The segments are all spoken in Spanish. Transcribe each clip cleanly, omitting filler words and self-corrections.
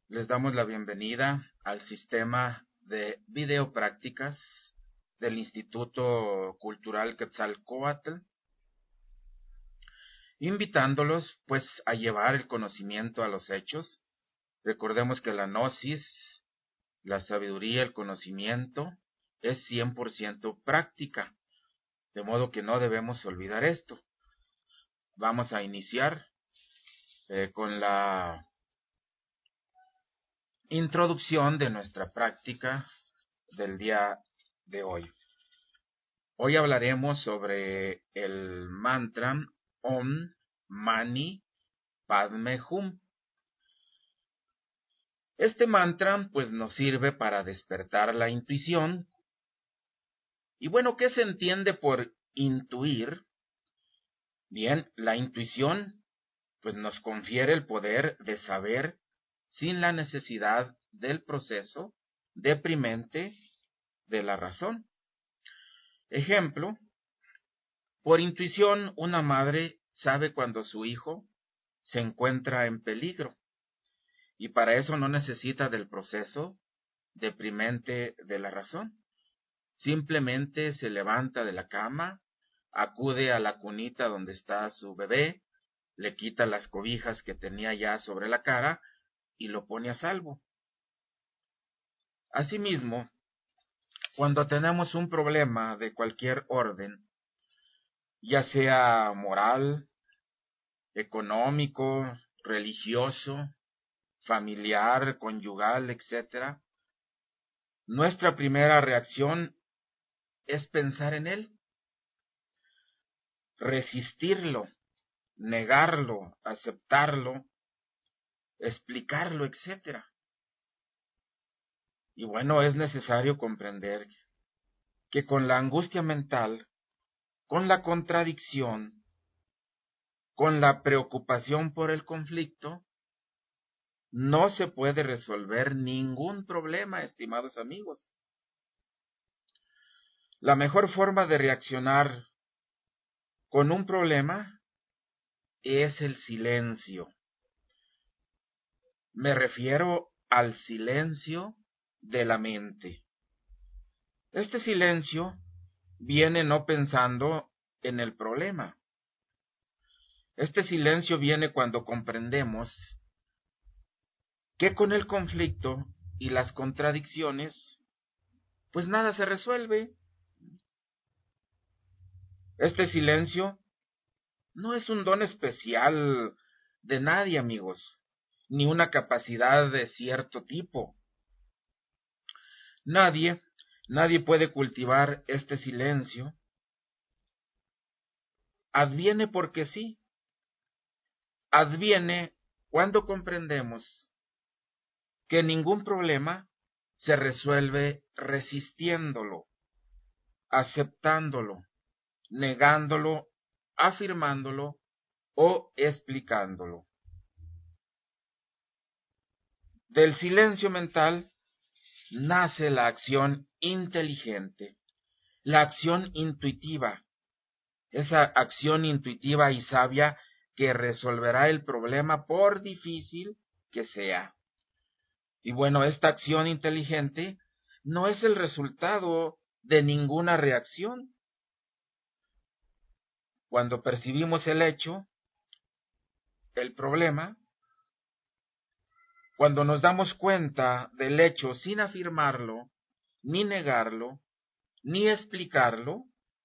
Les damos la bienvenida al sistema de video prácticas del Instituto Cultural Quetzalcóatl, invitándolos pues a llevar el conocimiento a los hechos. Recordemos que la gnosis, la sabiduría, el conocimiento es 100% práctica, de modo que no debemos olvidar esto. Vamos a iniciar con la introducción de nuestra práctica del día de hoy. Hoy hablaremos sobre el mantra Om Mani Padme Hum. Este mantra pues nos sirve para despertar la intuición. Y bueno, ¿qué se entiende por intuir? Bien, la intuición pues nos confiere el poder de saber sin la necesidad del proceso deprimente de la razón. Ejemplo, por intuición una madre sabe cuando su hijo se encuentra en peligro y para eso no necesita del proceso deprimente de la razón. Simplemente se levanta de la cama, acude a la cunita donde está su bebé, le quita las cobijas que tenía ya sobre la cara y lo pone a salvo. Asimismo, cuando tenemos un problema de cualquier orden, ya sea moral, económico, religioso, familiar, conyugal, etc., nuestra primera reacción es pensar en él, resistirlo, negarlo, aceptarlo, explicarlo, etc. Y bueno, es necesario comprender que con la angustia mental, con la contradicción, con la preocupación por el conflicto, no se puede resolver ningún problema, estimados amigos. La mejor forma de reaccionar con un problema es el silencio. Me refiero al silencio de la mente. Este silencio viene no pensando en el problema. Este silencio viene cuando comprendemos que con el conflicto y las contradicciones, pues nada se resuelve. Este silencio no es un don especial de nadie, amigos, ni una capacidad de cierto tipo. Nadie puede cultivar este silencio. Adviene porque sí. Adviene cuando comprendemos que ningún problema se resuelve resistiéndolo, aceptándolo, negándolo, afirmándolo o explicándolo. Del silencio mental nace la acción inteligente, la acción intuitiva, esa acción intuitiva y sabia que resolverá el problema por difícil que sea. Y bueno, esta acción inteligente no es el resultado de ninguna reacción. Cuando percibimos el hecho, el problema, cuando nos damos cuenta del hecho sin afirmarlo, ni negarlo, ni explicarlo,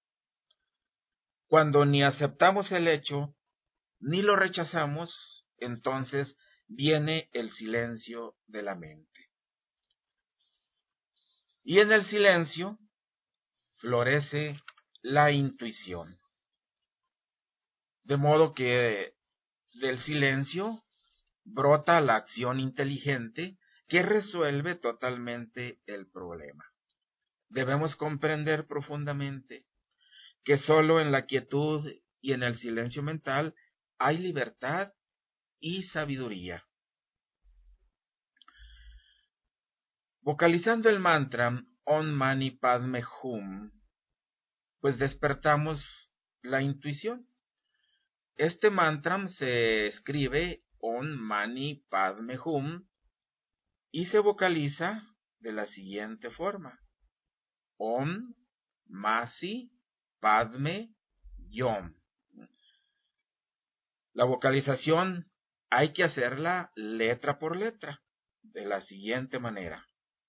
cuando ni aceptamos el hecho, ni lo rechazamos, entonces viene el silencio de la mente. Y en el silencio florece la intuición. De modo que del silencio brota la acción inteligente que resuelve totalmente el problema. Debemos comprender profundamente que solo en la quietud y en el silencio mental hay libertad y sabiduría. Vocalizando el mantra Om Mani Padme Hum, pues despertamos la intuición. Este mantra se escribe Om Mani Padme Hum y se vocaliza de la siguiente forma: Om Masi Padme Yom. La vocalización hay que hacerla letra por letra, de la siguiente manera.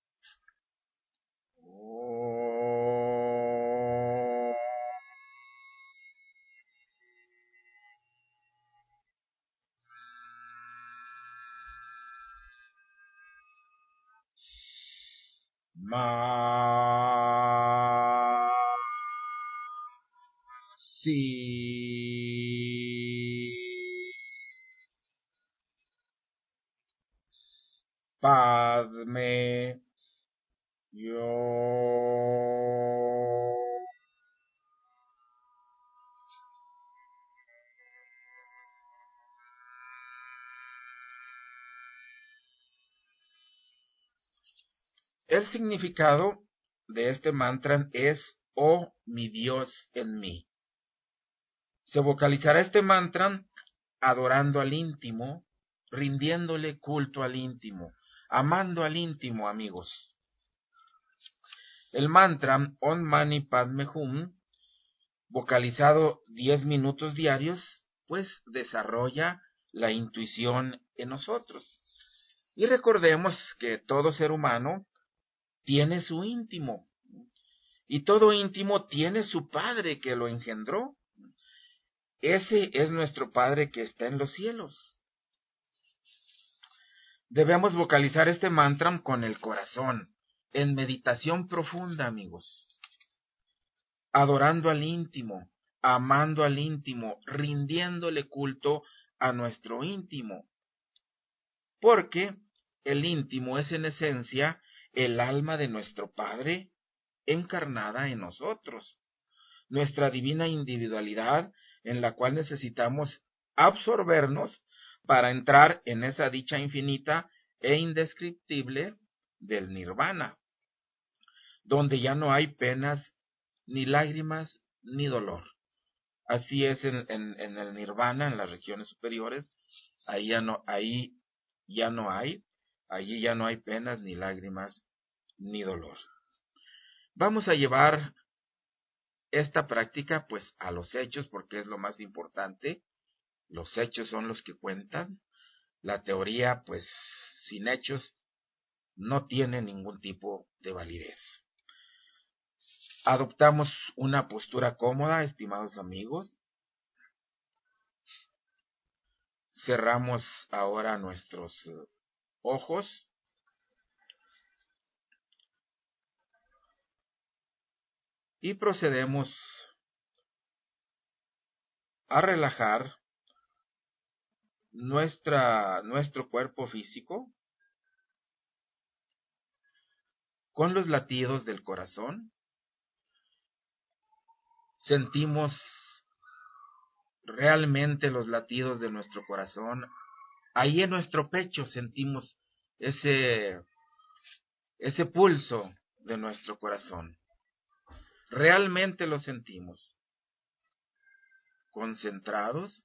Ma Si Padme Yo. El significado de este mantra es: oh mi Dios en mí. Se vocalizará este mantra adorando al íntimo, rindiéndole culto al íntimo, amando al íntimo, amigos. El mantra Om Mani Padme Hum, vocalizado 10 minutos diarios, pues desarrolla la intuición en nosotros. Y recordemos que todo ser humano tiene su íntimo, y todo íntimo tiene su Padre que lo engendró. Ese es nuestro Padre que está en los cielos. Debemos vocalizar este mantra con el corazón, en meditación profunda, amigos, adorando al íntimo, amando al íntimo, rindiéndole culto a nuestro íntimo, porque el íntimo es en esencia el alma de nuestro Padre encarnada en nosotros, nuestra divina individualidad en la cual necesitamos absorbernos para entrar en esa dicha infinita e indescriptible del nirvana, donde ya no hay penas, ni lágrimas, ni dolor. Así es en el nirvana, en las regiones superiores, ahí ya no hay, allí ya no hay penas, ni lágrimas, ni dolor. Vamos a llevar esta práctica pues a los hechos, porque es lo más importante. Los hechos son los que cuentan. La teoría pues sin hechos no tiene ningún tipo de validez. Adoptamos una postura cómoda, estimados amigos. Cerramos ahora nuestros ojos y procedemos a relajar nuestro cuerpo físico con los latidos del corazón. Sentimos realmente los latidos de nuestro corazón. Ahí en nuestro pecho sentimos ese pulso de nuestro corazón. Realmente lo sentimos. Concentrados.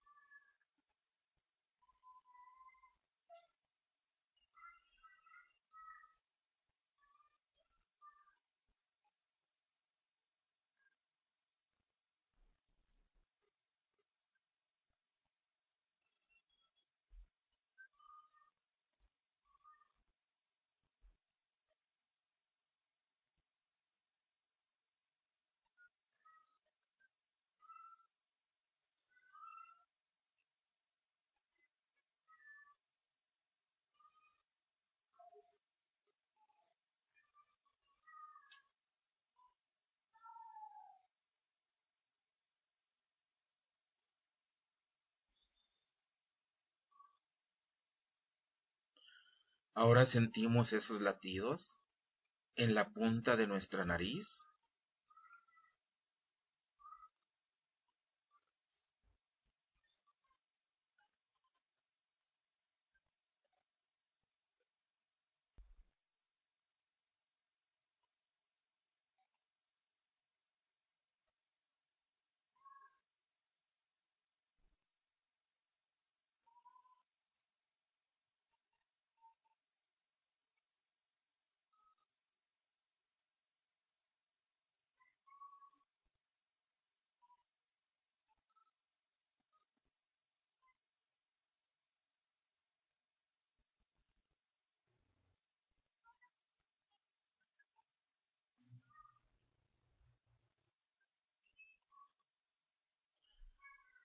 Ahora sentimos esos latidos en la punta de nuestra nariz.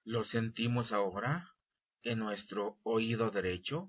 ¿Lo sentimos ahora en nuestro oído derecho?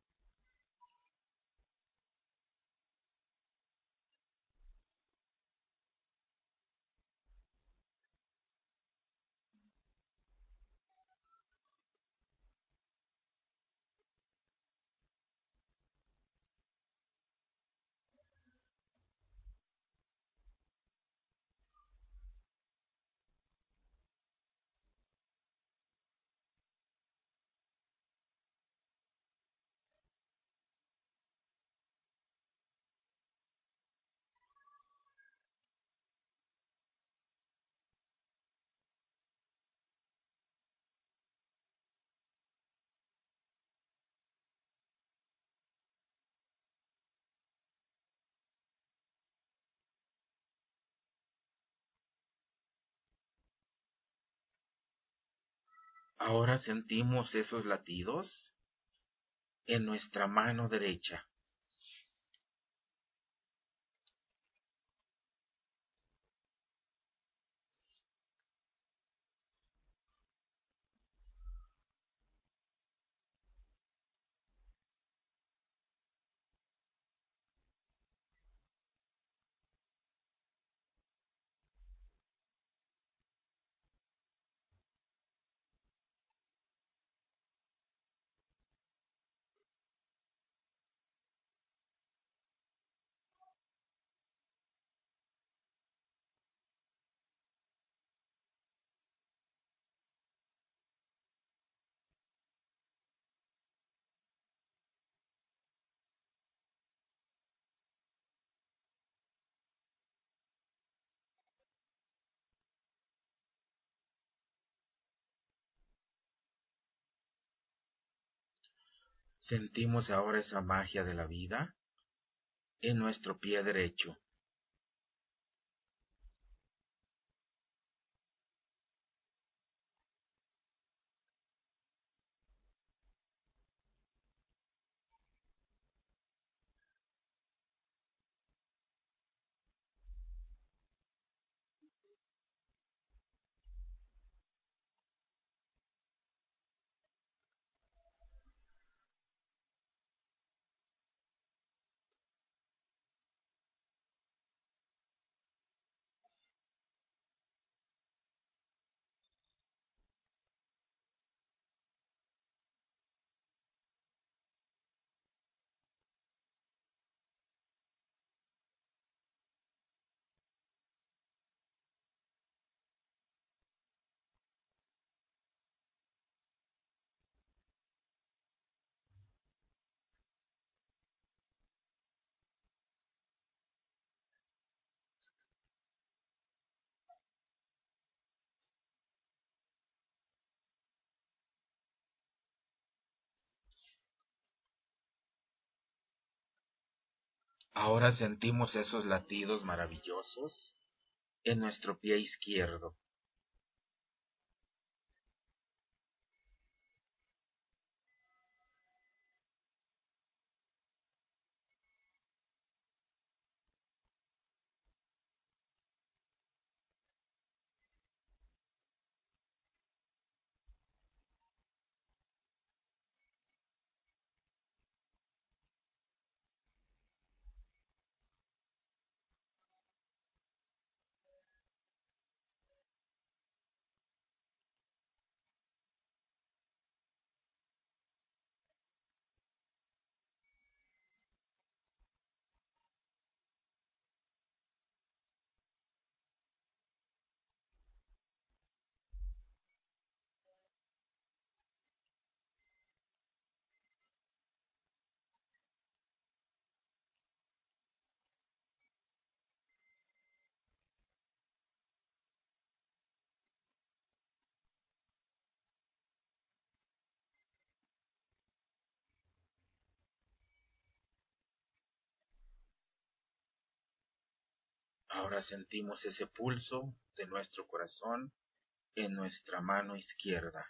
Ahora sentimos esos latidos en nuestra mano derecha. Sentimos ahora esa magia de la vida en nuestro pie derecho. Ahora sentimos esos latidos maravillosos en nuestro pie izquierdo. Ahora sentimos ese pulso de nuestro corazón en nuestra mano izquierda.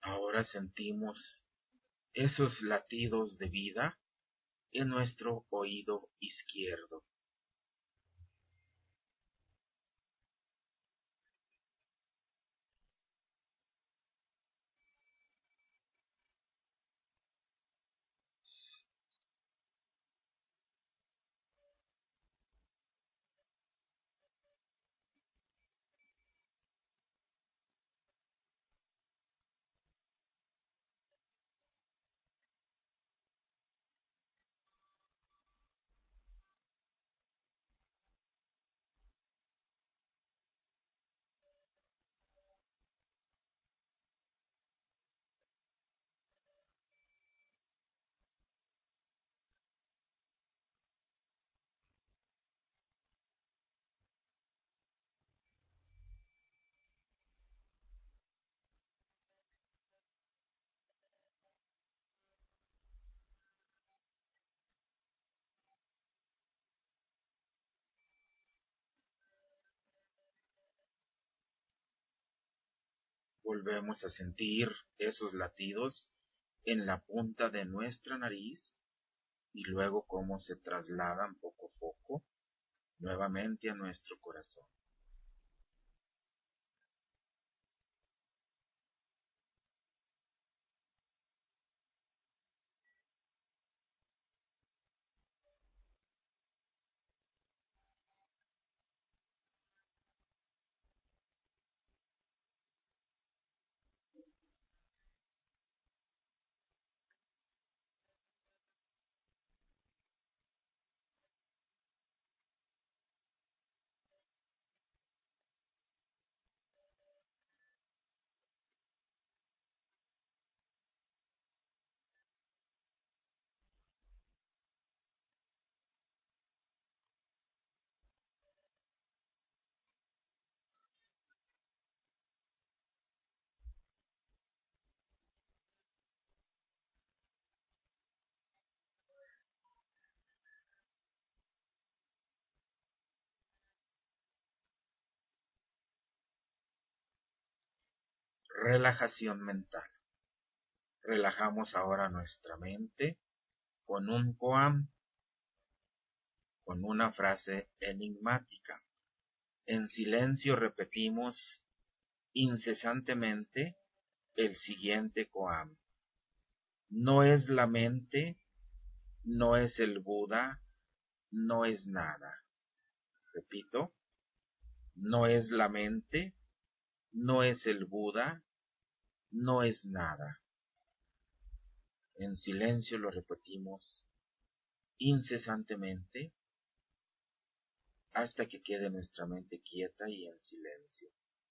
Ahora sentimos esos latidos de vida en nuestro oído izquierdo. Volvemos a sentir esos latidos en la punta de nuestra nariz y luego cómo se trasladan poco a poco nuevamente a nuestro corazón. Relajación mental. Relajamos ahora nuestra mente con un koan, con una frase enigmática. En silencio repetimos incesantemente el siguiente koan. No es la mente, no es el Buda, no es nada. Repito, no es la mente, no es el Buda, no es nada. En silencio lo repetimos incesantemente hasta que quede nuestra mente quieta y en silencio.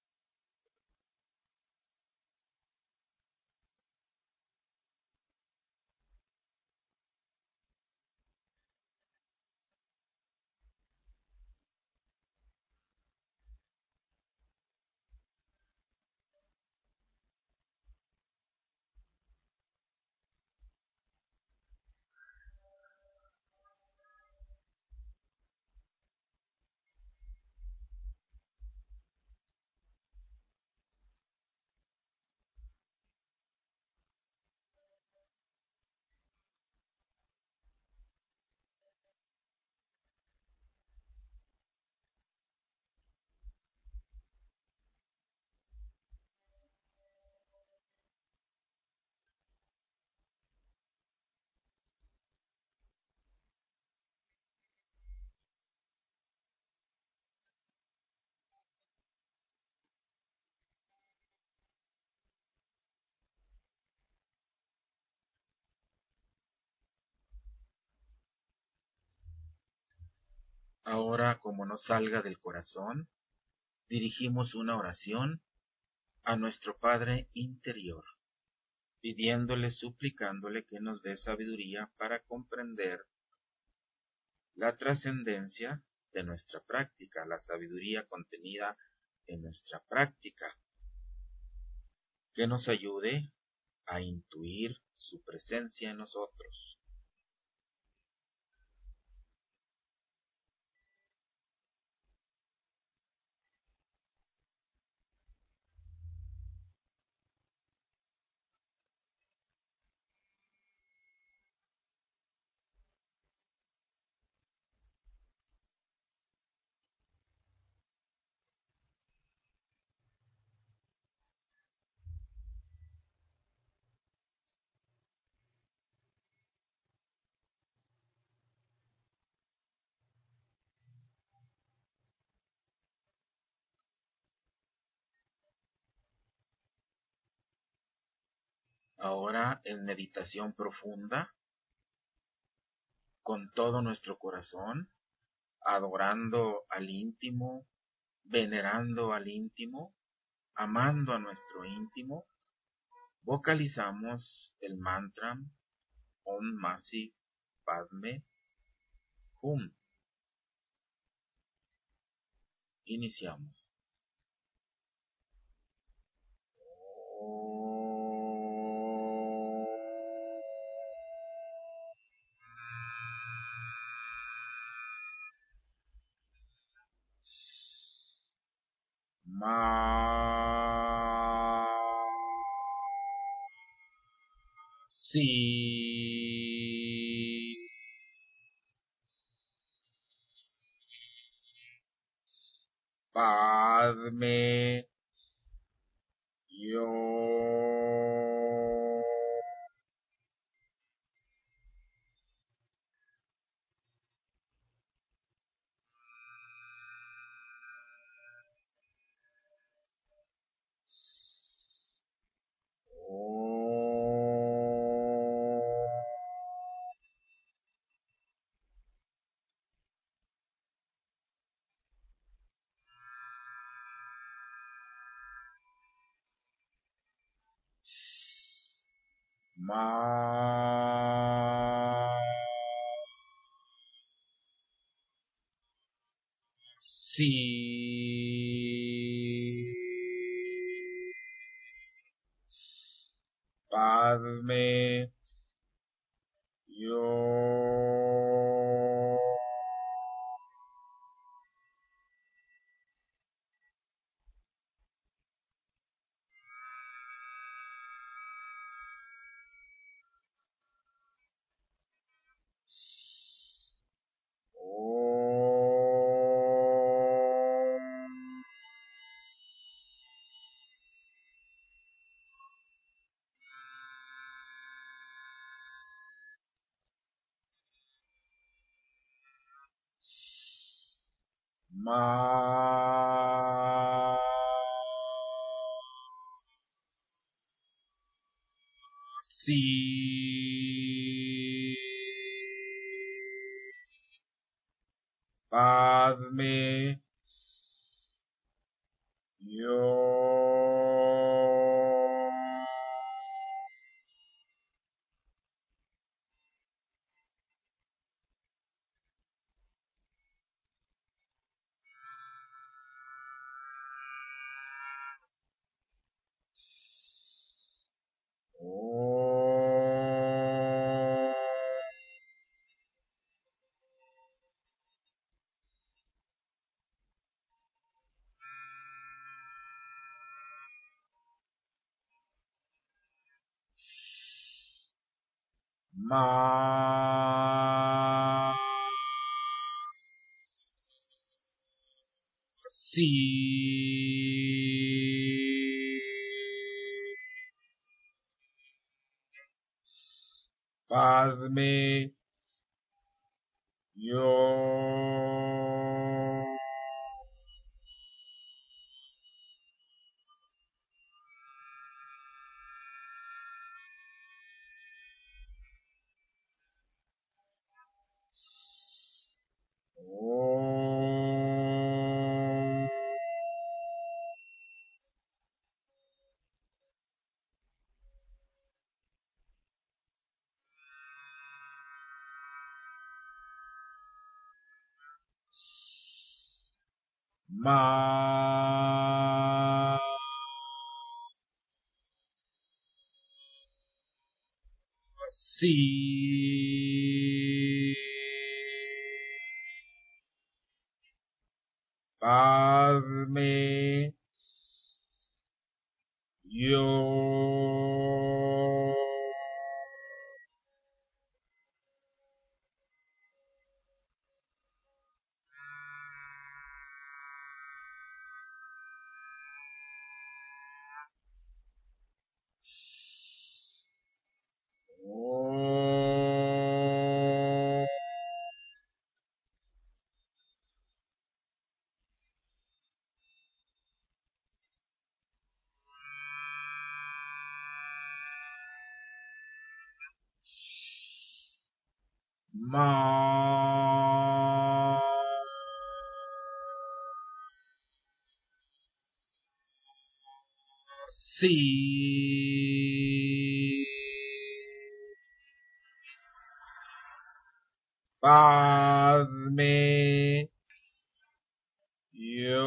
Ahora, como no salga del corazón, dirigimos una oración a nuestro Padre interior, pidiéndole, suplicándole que nos dé sabiduría para comprender la trascendencia de nuestra práctica, la sabiduría contenida en nuestra práctica, que nos ayude a intuir su presencia en nosotros. ahora en meditación profunda, con todo nuestro corazón, adorando al íntimo, venerando al íntimo, amando a nuestro íntimo, vocalizamos el mantra Om Masi Padme Hum. Iniciamos. Ma Si Padme Yo Ma Si Padme Yo Ma Si Padme Yo Ma Si Padme Yo Ma Si Padme Yo ma, si, padme, yo,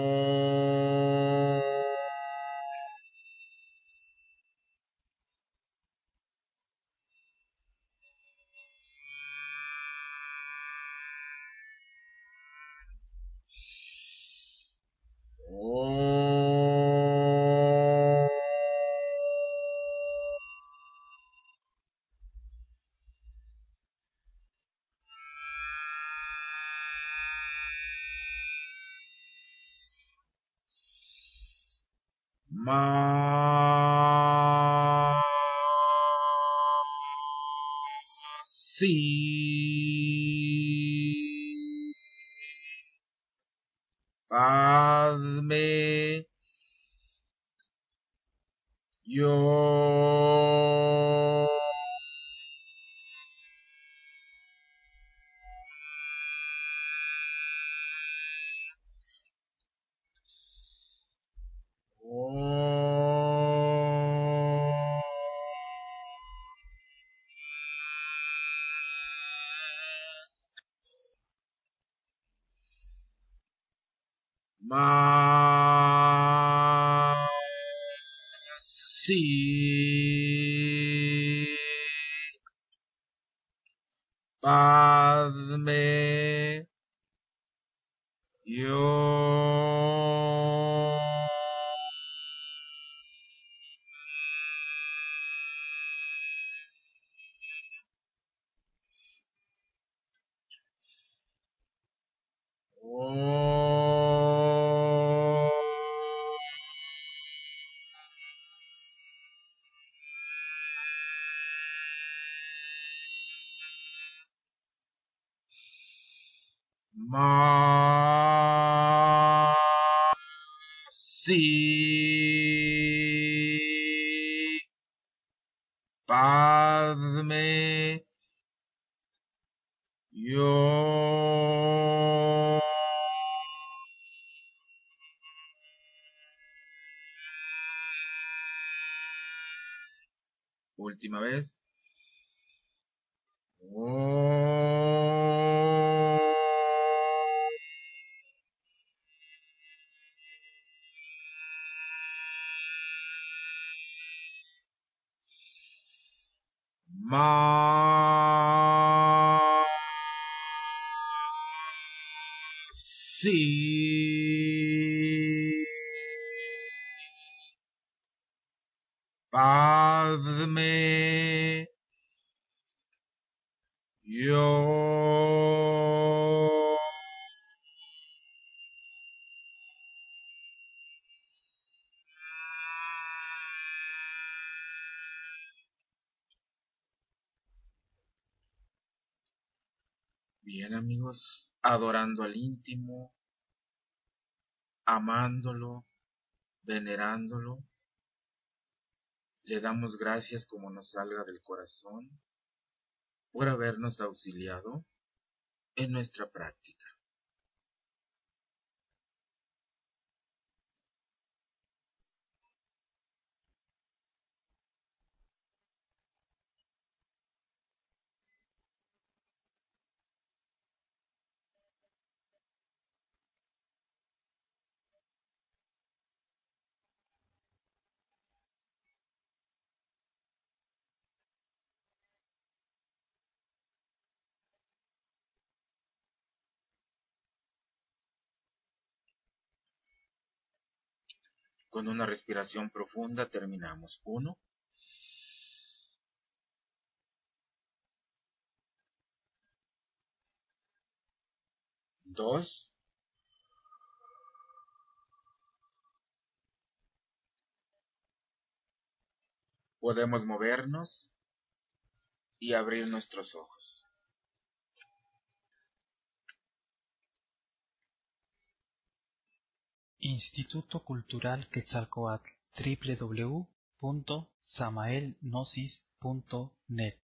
oh, ma, si, padme, yo, oh, ma, si, padme, yo. Oh, ma, si, padme, yo. Última vez. Oh, ma, si, padme, yo. Bien, amigos, adorando al íntimo, amándolo, venerándolo, le damos gracias como nos salga del corazón por habernos auxiliado en nuestra práctica. Con una respiración profunda terminamos. 1, 2, podemos movernos y abrir nuestros ojos. Instituto Cultural Quetzalcóatl, www.samaelgnosis.net